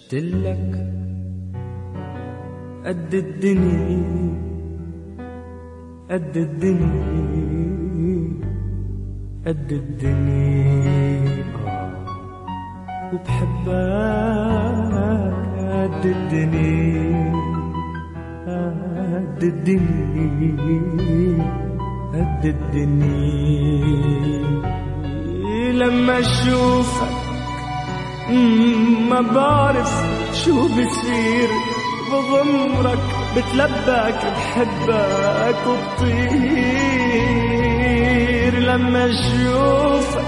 اشتقتلك قد الدنيا قد الدنيا قد الدنيا وبحبك قد الدنيا قد الدنيا قد الدنيا. لما اشوفك ما بعرف شو بصير بغمرك بتلبك بحبك وبطير. لما اشوفك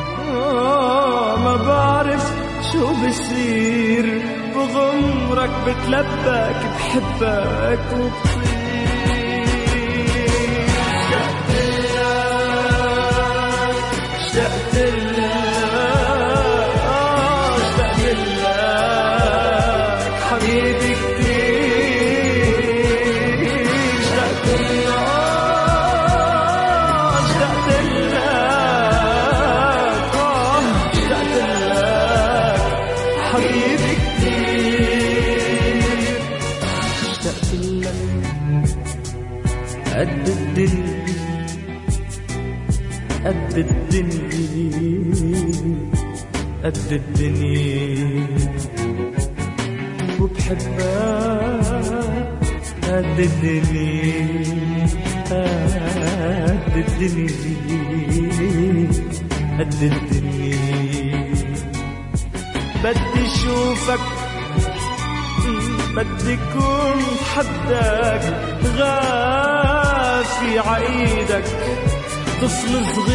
ما بعرف شو بصير بغمرك بتلبك بحبك وبطير. اشتقت لك حبيبي كتير. اشتقت لك حبيبي كتير. اشتقت لك قد الدنيا قد الدنيا قد الدنيا وبحبك قد الدنيا قد الدنيا قد الدنيا. بدي اشوفك بدي كون حدك غافي عايدك طفل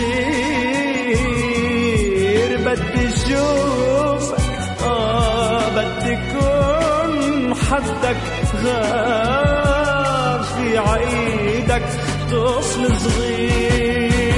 صغير. بدي اشوفك بدي كون حدك غافي عايدك طفل صغير.